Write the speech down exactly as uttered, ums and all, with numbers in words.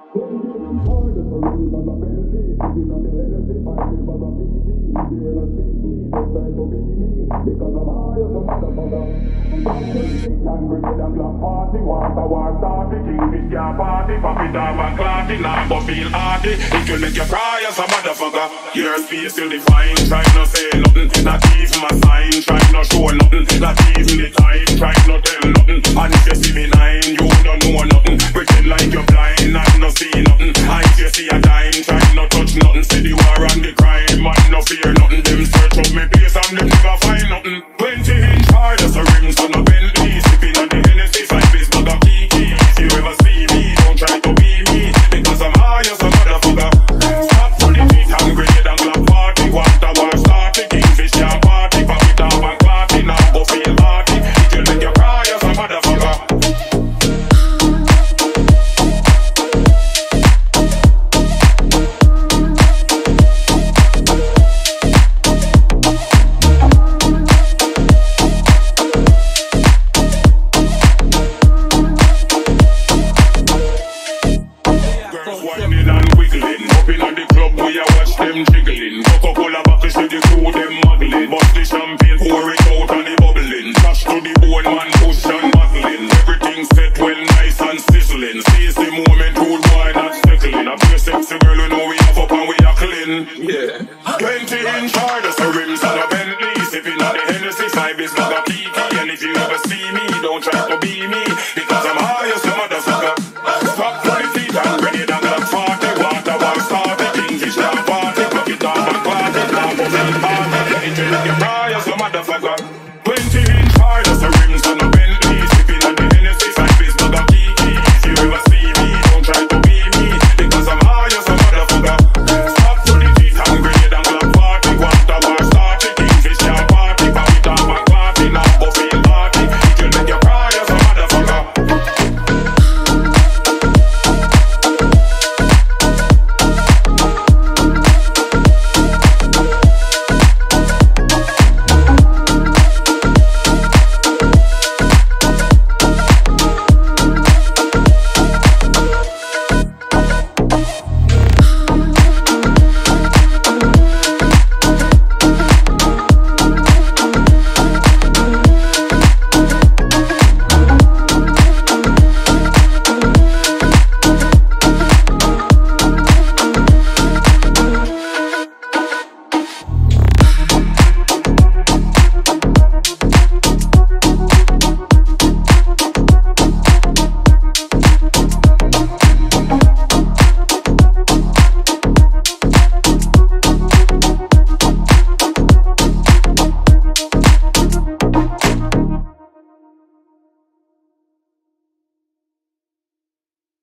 Because I'm high as a motherfucker. Angry with a black party, want a war starty. Kingfish can't party, pop it off and clot it. Now go feel hearty, it will make you cry as a motherfucker. Your face still define, try not say nothing. Not even my sign, try not show nothing. Not even the time, try not tell nothing. And if you see me nine, you don't know nothing. Pretend like you're blind and not see nothing. And if you see a dime, try not touch nothing. See the war and the crime, man no fear nothing. Them search up me place and them nigga find nothing. Twenty inch hard, that's a rims on a Bentley. Sipping on the Hennessy, five base bag of Kiki. If you ever see me, don't try to be me. Because I'm high as a motherfucker. Stop for the beat, I'm greater than Glock party. Want a war starty, Kingfish can't party. Pop it off and clot it, now go feel hearty. It will make you cry as a motherfucker. Whining and wiggling, up in the club we a watch them jiggling. Coca-Cola bottles to the crew, them muggling. Bust the champagne, pour it out and the bubbling. Trash to the bone, man, push and muggling. Everything set well, nice and sizzling. Seize the moment, rude boy not settling. A pure sexy girl, we know we have up and we are clean. Yeah. Twenty inch hard, that's the rims on a Bentley. Sipping on the Hennessy, five is bag